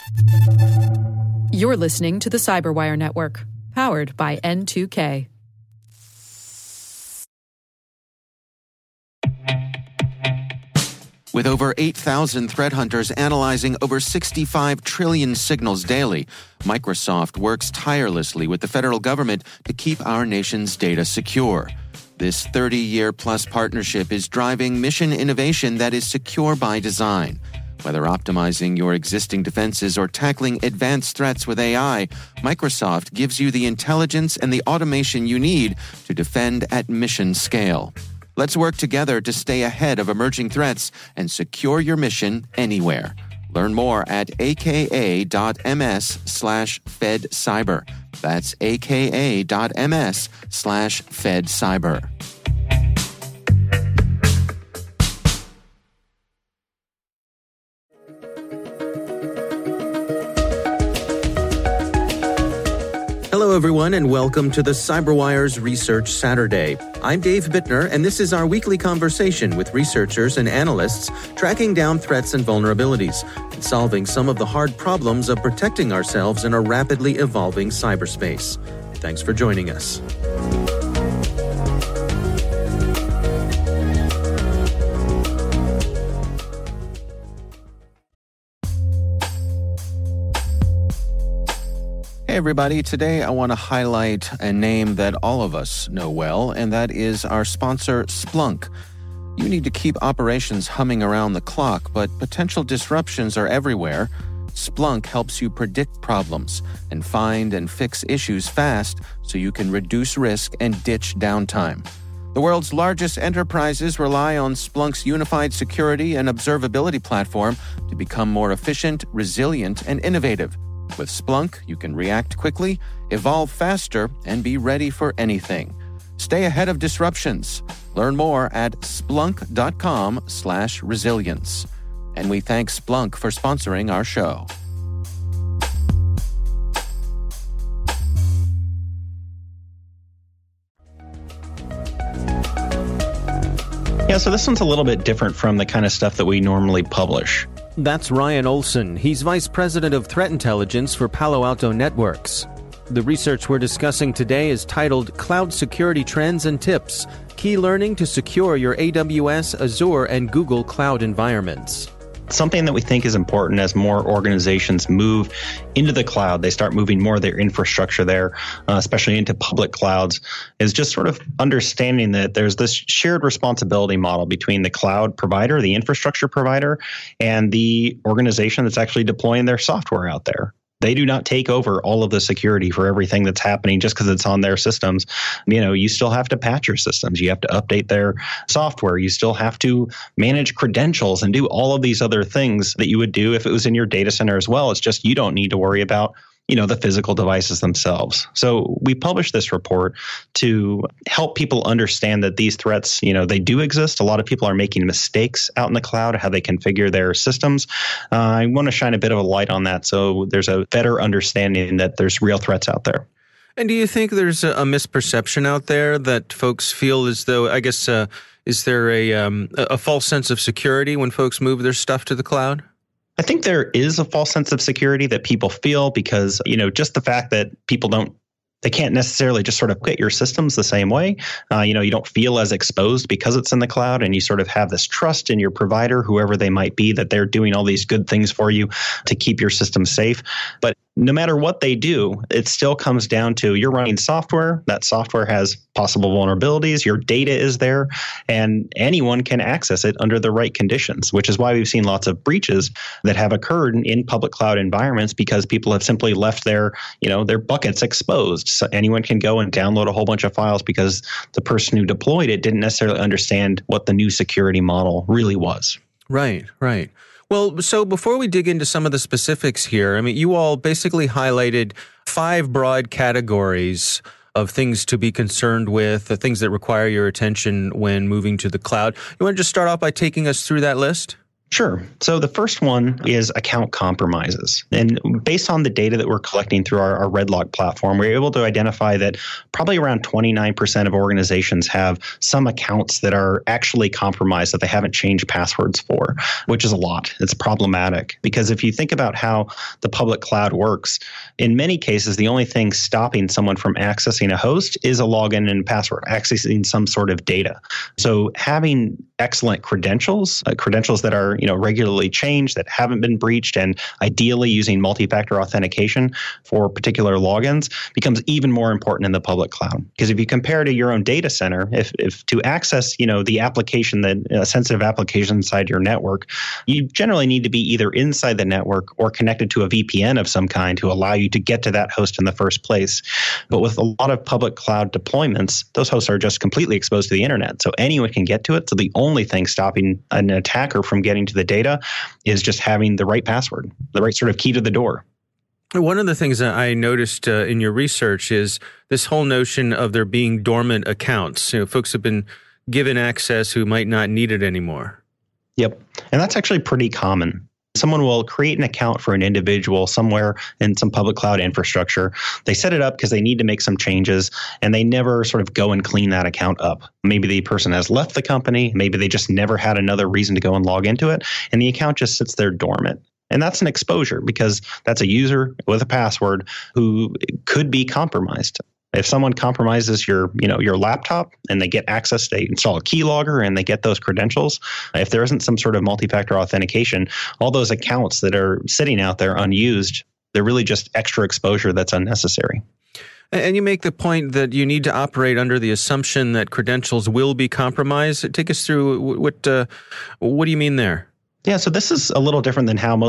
You're listening to the Cyberwire Network, powered by N2K. With over 8,000 threat hunters analyzing over 65 trillion signals daily, Microsoft works tirelessly with the federal government to keep our nation's data secure. This 30-year-plus partnership is driving mission innovation that is secure by design. Whether optimizing your existing defenses or tackling advanced threats with AI, Microsoft gives you the intelligence and the automation you need to defend at mission scale. Let's work together to stay ahead of emerging threats and secure your mission anywhere. Learn more at aka.ms/fedcyber. That's aka.ms/fedcyber. Hello, everyone, and welcome to the CyberWire's Research Saturday. I'm Dave Bittner, and this is our weekly conversation with researchers and analysts tracking down threats and vulnerabilities and solving some of the hard problems of protecting ourselves in a rapidly evolving cyberspace. Thanks for joining us. Hey everybody, today I want to highlight a name that all of us know well, and that is our sponsor, Splunk. You need to keep operations humming around the clock, but potential disruptions are everywhere. Splunk helps you predict problems and find and fix issues fast so you can reduce risk and ditch downtime. The world's largest enterprises rely on Splunk's unified security and observability platform to become more efficient, resilient, and innovative. With Splunk, you can react quickly, evolve faster, and be ready for anything. Stay ahead of disruptions. Learn more at splunk.com/resilience. And we thank Splunk for sponsoring our show. Yeah, so this one's a little bit different from the kind of stuff that we normally publish. That's Ryan Olson. He's Vice President of Threat Intelligence for Palo Alto Networks. The research we're discussing today is titled Cloud Security Trends and Tips, Key Learning to Secure Your AWS, Azure, and Google Cloud Environments. Something that we think is important as more organizations move into the cloud, they start moving more of their infrastructure there, especially into public clouds, is just sort of understanding that there's this shared responsibility model between the cloud provider, the infrastructure provider, and the organization that's actually deploying their software out there. They do not take over all of the security for everything that's happening just because it's on their systems. You still have to patch your systems. You have to update their software. You still have to manage credentials and do all of these other things that you would do if it was in your data center as well. It's just you don't need to worry about the physical devices themselves. So we published this report to help people understand that these threats, they do exist. A lot of people are making mistakes out in the cloud, how they configure their systems. I want to shine a bit of a light on that so there's a better understanding that there's real threats out there. And do you think there's a misperception out there that folks feel as though, is there a false sense of security when folks move their stuff to the cloud? I think there is a false sense of security that people feel because, just the fact that they can't necessarily just sort of quit your systems the same way. You don't feel as exposed because it's in the cloud, and you sort of have this trust in your provider, whoever they might be, that they're doing all these good things for you to keep your system safe. But no matter what they do, it still comes down to you're running software. That software has possible vulnerabilities. Your data is there, and anyone can access it under the right conditions, which is why we've seen lots of breaches that have occurred in public cloud environments because people have simply left their buckets exposed. So anyone can go and download a whole bunch of files because the person who deployed it didn't necessarily understand what the new security model really was. Right. Well, so before we dig into some of the specifics here, you all basically highlighted 5 broad categories of things to be concerned with, the things that require your attention when moving to the cloud. You want to just start off by taking us through that list? Sure. So the first one is account compromises. And based on the data that we're collecting through our RedLock platform, we're able to identify that probably around 29% of organizations have some accounts that are actually compromised that they haven't changed passwords for, which is a lot. It's problematic because if you think about how the public cloud works, in many cases, the only thing stopping someone from accessing a host is a login and password, accessing some sort of data. So having excellent credentials that are regularly changed, that haven't been breached, and ideally using multi-factor authentication for particular logins becomes even more important in the public cloud. Because if you compare to your own data center, if to access the application, that sensitive application inside your network, you generally need to be either inside the network or connected to a VPN of some kind to allow you to get to that host in the first place. But with a lot of public cloud deployments, those hosts are just completely exposed to the internet, so anyone can get to it. So the only thing stopping an attacker from getting to the data is just having the right password, the right sort of key to the door. One of the things that I noticed in your research is this whole notion of there being dormant accounts. Folks have been given access who might not need it anymore. Yep. And that's actually pretty common. Someone will create an account for an individual somewhere in some public cloud infrastructure. They set it up because they need to make some changes, and they never sort of go and clean that account up. Maybe the person has left the company. Maybe they just never had another reason to go and log into it, and the account just sits there dormant. And that's an exposure because that's a user with a password who could be compromised. If someone compromises your laptop and they get access, they install a keylogger and they get those credentials. If there isn't some sort of multi-factor authentication, all those accounts that are sitting out there unused, they're really just extra exposure that's unnecessary. And you make the point that you need to operate under the assumption that credentials will be compromised. Take us through what do you mean there? Yeah, so this is a little different than how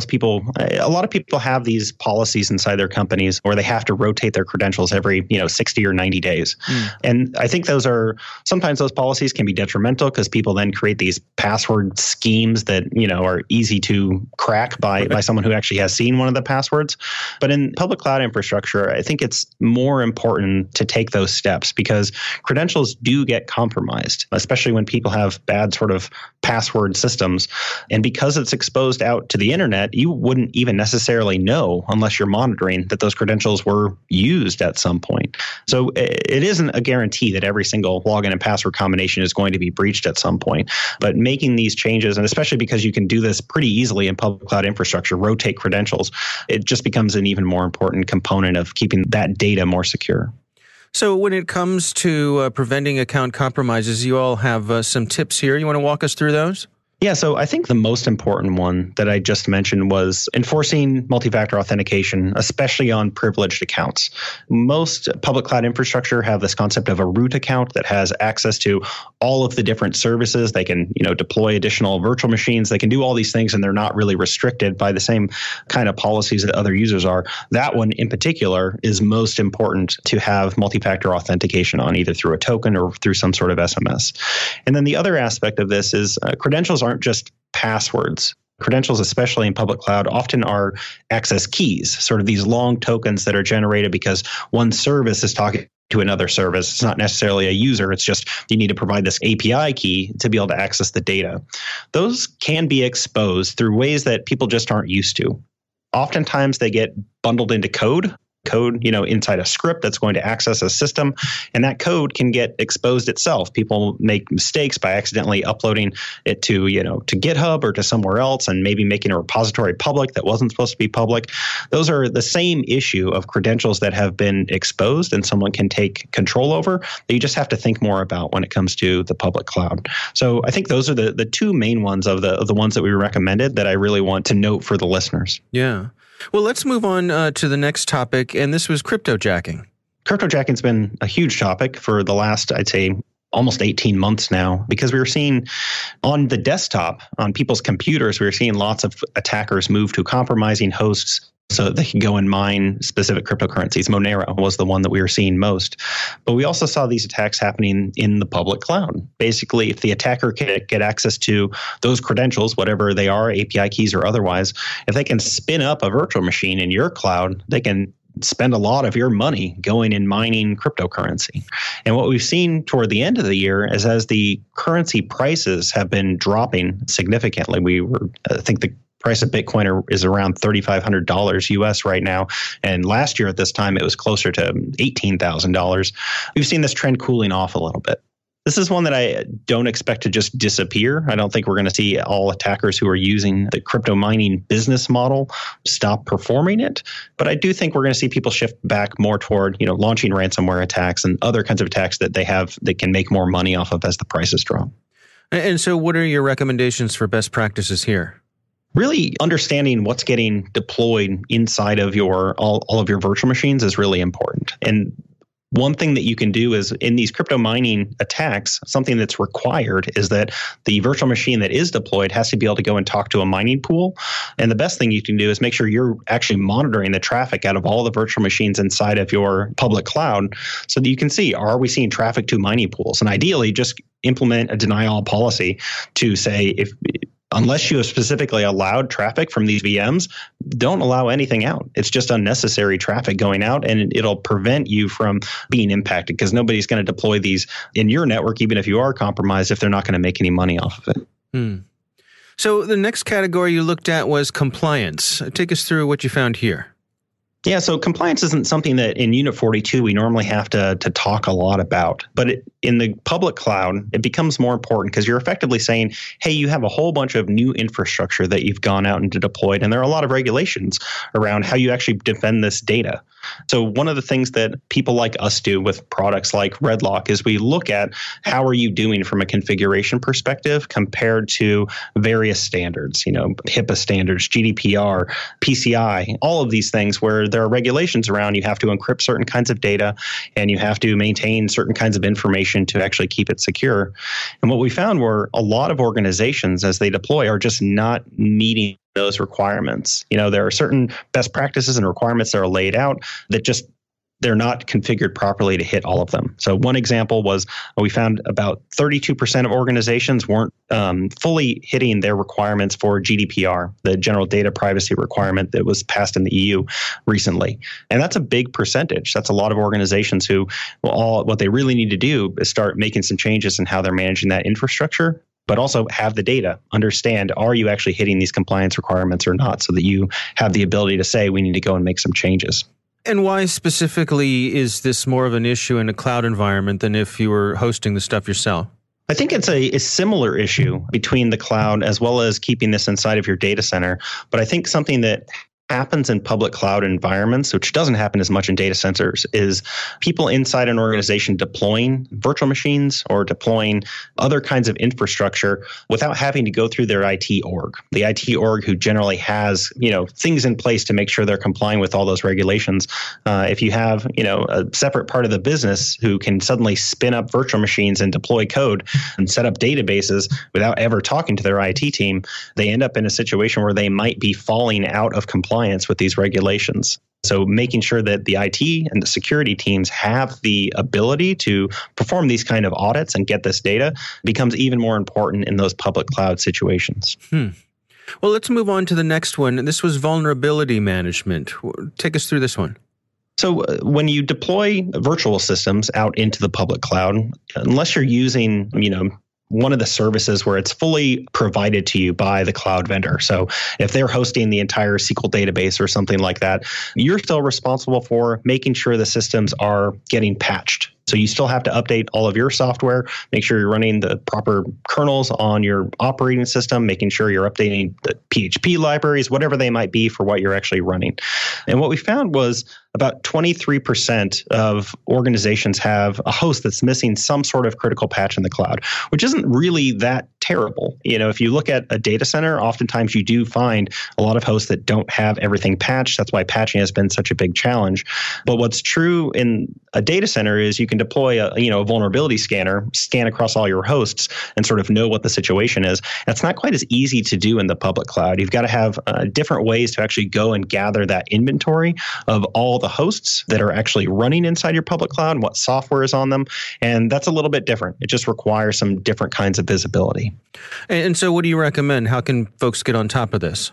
a lot of people have these policies inside their companies where they have to rotate their credentials every, 60 or 90 days. And I think sometimes those policies can be detrimental because people then create these password schemes that, are easy to crack by someone who actually has seen one of the passwords. But in public cloud infrastructure, I think it's more important to take those steps because credentials do get compromised, especially when people have bad sort of password systems. And because it's exposed out to the internet, you wouldn't even necessarily know unless you're monitoring that those credentials were used at some point. So it isn't a guarantee that every single login and password combination is going to be breached at some point. But making these changes, and especially because you can do this pretty easily in public cloud infrastructure, rotate credentials, it just becomes an even more important component of keeping that data more secure. So when it comes to preventing account compromises, you all have some tips here. You want to walk us through those? Yeah, so I think the most important one that I just mentioned was enforcing multi-factor authentication, especially on privileged accounts. Most public cloud infrastructure have this concept of a root account that has access to all of the different services. They can, deploy additional virtual machines. They can do all these things, and they're not really restricted by the same kind of policies that other users are. That one in particular is most important to have multi-factor authentication on, either through a token or through some sort of SMS. And then the other aspect of this is credentials aren't just passwords. Credentials, especially in public cloud, often are access keys, sort of these long tokens that are generated because one service is talking to another service. It's not necessarily a user. It's just you need to provide this API key to be able to access the data. Those can be exposed through ways that people just aren't used to. Oftentimes, they get bundled into code, inside a script that's going to access a system, and that code can get exposed itself. People make mistakes by accidentally uploading it to GitHub or to somewhere else and maybe making a repository public that wasn't supposed to be public. Those are the same issue of credentials that have been exposed and someone can take control over that you just have to think more about when it comes to the public cloud. So I think those are the two main ones of the ones that we recommended that I really want to note for the listeners. Yeah. Well, let's move on to the next topic, and this was cryptojacking. Cryptojacking's been a huge topic for the last, I'd say, almost 18 months now, because we were seeing on the desktop, on people's computers, we were seeing lots of attackers move to compromising hosts so that they could go and mine specific cryptocurrencies. Monero was the one that we were seeing most. But we also saw these attacks happening in the public cloud. Basically, if the attacker can get access to those credentials, whatever they are, API keys or otherwise, if they can spin up a virtual machine in your cloud, they can spend a lot of your money going and mining cryptocurrency. And what we've seen toward the end of the year is as the currency prices have been dropping significantly, I think the price of Bitcoin is around $3,500 US right now. And last year at this time, it was closer to $18,000. We've seen this trend cooling off a little bit. This is one that I don't expect to just disappear. I don't think we're going to see all attackers who are using the crypto mining business model stop performing it. But I do think we're going to see people shift back more toward, launching ransomware attacks and other kinds of attacks that they can make more money off of as the prices drop. And so what are your recommendations for best practices here? Really understanding what's getting deployed inside of all of your virtual machines is really important. And one thing that you can do is in these crypto mining attacks, something that's required is that the virtual machine that is deployed has to be able to go and talk to a mining pool. And the best thing you can do is make sure you're actually monitoring the traffic out of all the virtual machines inside of your public cloud so that you can see, are we seeing traffic to mining pools? And ideally, just implement a deny all policy to say, unless you have specifically allowed traffic from these VMs, don't allow anything out. It's just unnecessary traffic going out, and it'll prevent you from being impacted because nobody's going to deploy these in your network, even if you are compromised, if they're not going to make any money off of it. So the next category you looked at was compliance. Take us through what you found here. Yeah, so compliance isn't something that in Unit 42 we normally have to talk a lot about. But in the public cloud, it becomes more important because you're effectively saying, hey, you have a whole bunch of new infrastructure that you've gone out and deployed, and there are a lot of regulations around how you actually defend this data. So one of the things that people like us do with products like RedLock is we look at how are you doing from a configuration perspective compared to various standards, HIPAA standards, GDPR, PCI, all of these things where there are regulations around you have to encrypt certain kinds of data and you have to maintain certain kinds of information to actually keep it secure. And what we found were a lot of organizations as they deploy are just not meeting those requirements. There are certain best practices and requirements that are laid out that just they're not configured properly to hit all of them. So one example was we found about 32% of organizations weren't fully hitting their requirements for GDPR, the General Data Privacy Requirement that was passed in the EU recently. And that's a big percentage. That's a lot of organizations who what they really need to do is start making some changes in how they're managing that infrastructure, but also have the data, understand, are you actually hitting these compliance requirements or not, so that you have the ability to say, we need to go and make some changes. And why specifically is this more of an issue in a cloud environment than if you were hosting the stuff yourself? I think it's a similar issue between the cloud as well as keeping this inside of your data center. But I think something that happens in public cloud environments, which doesn't happen as much in data centers, is people inside an organization deploying virtual machines or deploying other kinds of infrastructure without having to go through their IT org. The IT org who generally has, things in place to make sure they're complying with all those regulations. If you have, a separate part of the business who can suddenly spin up virtual machines and deploy code and set up databases without ever talking to their IT team, they end up in a situation where they might be falling out of compliance with these regulations. So making sure that the IT and the security teams have the ability to perform these kind of audits and get this data becomes even more important in those public cloud situations. Well, let's move on to the next one. This was vulnerability management. Take us through this one. So when you deploy virtual systems out into the public cloud, unless you're using, one of the services where it's fully provided to you by the cloud vendor. So if they're hosting the entire SQL database or something like that, you're still responsible for making sure the systems are getting patched. So you still have to update all of your software, make sure you're running the proper kernels on your operating system, making sure you're updating the PHP libraries, whatever they might be for what you're actually running. And what we found was about 23% of organizations have a host that's missing some sort of critical patch in the cloud, which isn't really that terrible. If you look at a data center, oftentimes you do find a lot of hosts that don't have everything patched. That's why patching has been such a big challenge. But what's true in a data center is you can deploy a vulnerability scanner, scan across all your hosts, and sort of know what the situation is. That's not quite as easy to do in the public cloud. You've got to have different ways to actually go and gather that inventory of all the hosts that are actually running inside your public cloud and what software is on them. And that's a little bit different. It just requires some different kinds of visibility. And so what do you recommend? How can folks get on top of this?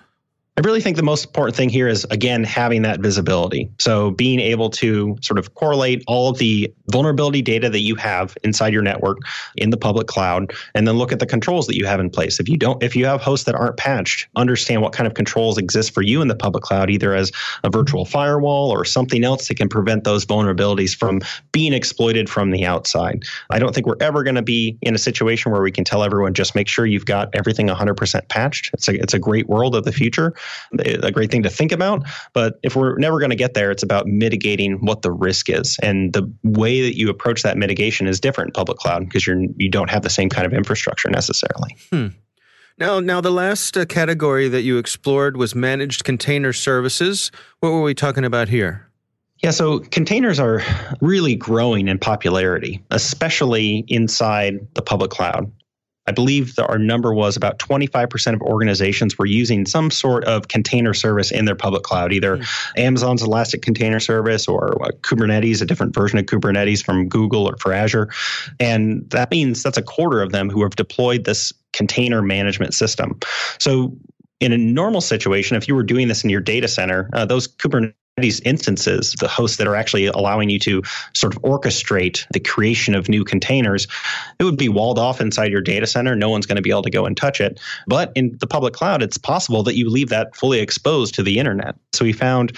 I really think the most important thing here is, again, having that visibility. So being able to sort of correlate all of the vulnerability data that you have inside your network in the public cloud, and then look at the controls that you have in place. If you have hosts that aren't patched, understand what kind of controls exist for you in the public cloud, either as a virtual firewall or something else that can prevent those vulnerabilities from being exploited from the outside. I don't think we're ever going to be in a situation where we can tell everyone, just make sure you've got everything 100% patched. It's a great world of the future, a great thing to think about. But if we're never going to get there, it's about mitigating what the risk is. And the way that you approach that mitigation is different in public cloud because you don't have the same kind of infrastructure necessarily. Now, the last category that you explored was managed container services. What were we talking about here? Yeah, so containers are really growing in popularity, especially inside the public cloud. I believe that our number was about 25% of organizations were using some sort of container service in their public cloud, either Amazon's Elastic Container Service or Kubernetes, a different version of Kubernetes from Google or for Azure. And that means that's a quarter of them who have deployed this container management system. So in a normal situation, if you were doing this in your data center, those Kubernetes instances, the hosts that are actually allowing you to sort of orchestrate the creation of new containers, it would be walled off inside your data center. No one's going to be able to go and touch it. But in the public cloud, it's possible that you leave that fully exposed to the internet. So we found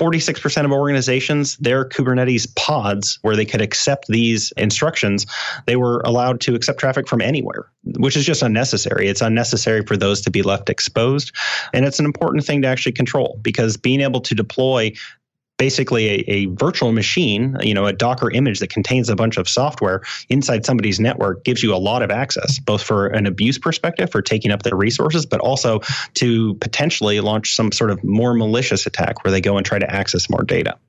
46% of organizations, their Kubernetes pods, where they could accept these instructions, they were allowed to accept traffic from anywhere, which is just unnecessary. It's unnecessary for those to be left exposed. And it's an important thing to actually control, because being able to deploy basically a virtual machine, a Docker image that contains a bunch of software inside somebody's network gives you a lot of access, both for an abuse perspective, for taking up their resources, but also to potentially launch some sort of more malicious attack where they go and try to access more data.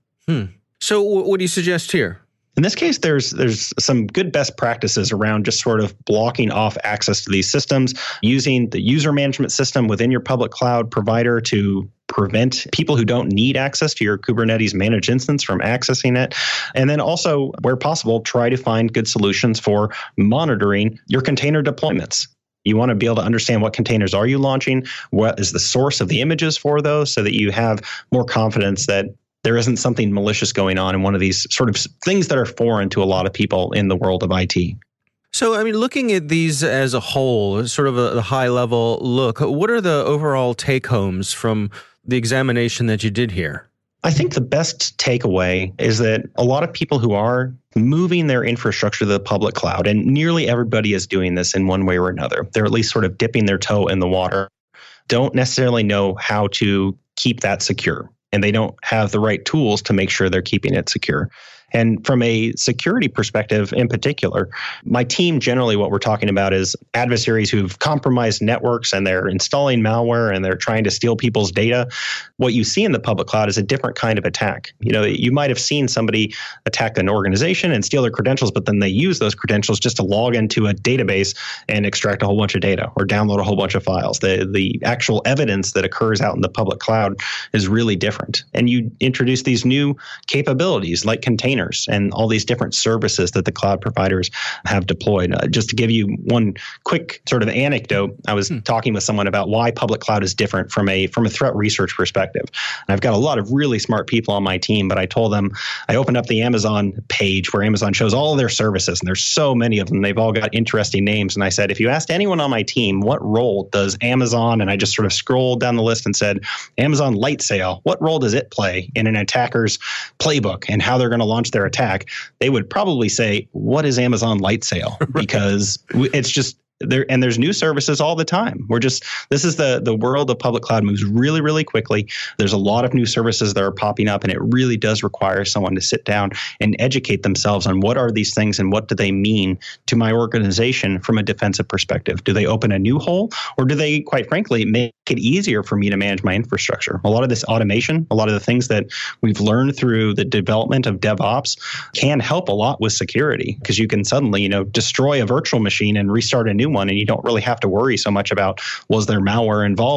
So what do you suggest here? In this case, there's some good best practices around just sort of blocking off access to these systems, using the user management system within your public cloud provider to prevent people who don't need access to your Kubernetes managed instance from accessing it. And then also, where possible, try to find good solutions for monitoring your container deployments. You want to be able to understand what containers are you launching, what is the source of the images for those, so that you have more confidence that there isn't something malicious going on in one of these sort of things that are foreign to a lot of people in the world of IT. So, looking at these as a whole, sort of a high-level look, what are the overall take-homes from the examination that you did here? I think the best takeaway is that a lot of people who are moving their infrastructure to the public cloud, and nearly everybody is doing this in one way or another, they're at least sort of dipping their toe in the water, don't necessarily know how to keep that secure. And they don't have the right tools to make sure they're keeping it secure. And from a security perspective in particular, my team, generally what we're talking about is adversaries who've compromised networks and they're installing malware and they're trying to steal people's data. What you see in the public cloud is a different kind of attack. You might have seen somebody attack an organization and steal their credentials, but then they use those credentials just to log into a database and extract a whole bunch of data or download a whole bunch of files. The actual evidence that occurs out in the public cloud is really different. And you introduce these new capabilities like containers and all these different services that the cloud providers have deployed. Just to give you one quick sort of anecdote, I was talking with someone about why public cloud is different from a threat research perspective. And I've got a lot of really smart people on my team, but I told them, I opened up the Amazon page where Amazon shows all of their services, and there's so many of them. They've all got interesting names. And I said, if you asked anyone on my team, what role does Amazon, and I just sort of scrolled down the list and said, Amazon Lightsail, what role does it play in an attacker's playbook and how they're going to launch their attack? They would probably say, what is Amazon Lightsail? Because it's just there, and there's new services all the time. This is the world of public cloud moves really, really quickly. There's a lot of new services that are popping up, and it really does require someone to sit down and educate themselves on what are these things and what do they mean to my organization from a defensive perspective. Do they open a new hole, or do they, quite frankly, make it easier for me to manage my infrastructure? A lot of this automation, a lot of the things that we've learned through the development of DevOps can help a lot with security, because you can suddenly, destroy a virtual machine and restart a new one, and you don't really have to worry so much about, was there malware involved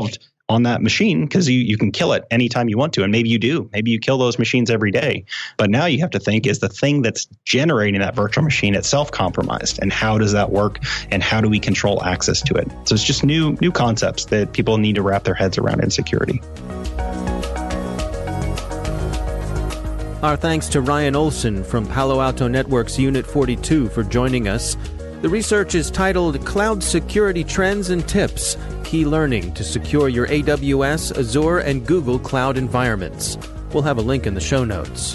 on that machine because you can kill it anytime you want to. And maybe you do. Maybe you kill those machines every day. But now you have to think, is the thing that's generating that virtual machine itself compromised? And how does that work? And how do we control access to it? So it's just new concepts that people need to wrap their heads around in security. Our thanks to Ryan Olson from Palo Alto Network's Unit 42 for joining us. The research is titled Cloud Security Trends and Tips, Key Learning to Secure Your AWS, Azure, and Google Cloud Environments. We'll have a link in the show notes.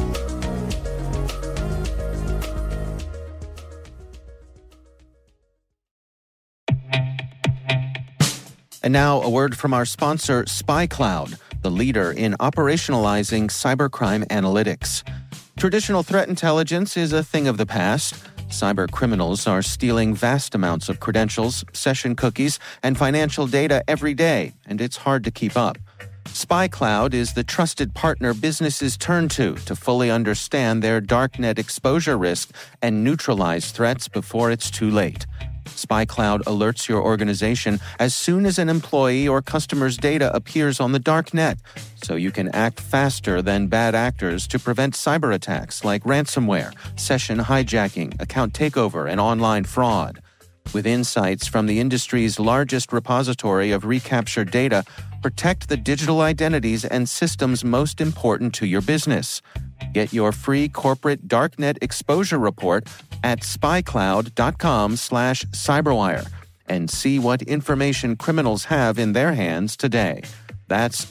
And now a word from our sponsor, SpyCloud, the leader in operationalizing cybercrime analytics. Traditional threat intelligence is a thing of the past. Cyber criminals are stealing vast amounts of credentials, session cookies, and financial data every day, and it's hard to keep up. SpyCloud is the trusted partner businesses turn to fully understand their darknet exposure risk and neutralize threats before it's too late. SpyCloud alerts your organization as soon as an employee or customer's data appears on the dark net, so you can act faster than bad actors to prevent cyber attacks like ransomware, session hijacking, account takeover, and online fraud. With insights from the industry's largest repository of recaptured data, protect the digital identities and systems most important to your business. Get your free corporate darknet exposure report at spycloud.com/cyberwire and see what information criminals have in their hands today. That's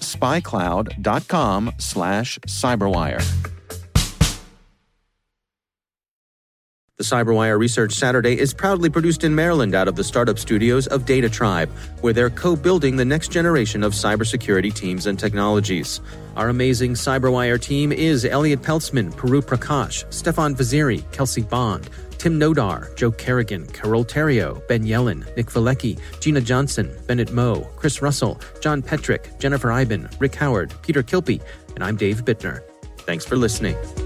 spycloud.com/cyberwire. The CyberWire Research Saturday is proudly produced in Maryland out of the startup studios of Data Tribe, where they're co-building the next generation of cybersecurity teams and technologies. Our amazing CyberWire team is Elliot Peltzman, Puru Prakash, Stefan Vaziri, Kelsey Bond, Tim Nodar, Joe Kerrigan, Carol Terrio, Ben Yellen, Nick Valecki, Gina Johnson, Bennett Moe, Chris Russell, John Petrick, Jennifer Iben, Rick Howard, Peter Kilpie, and I'm Dave Bittner. Thanks for listening.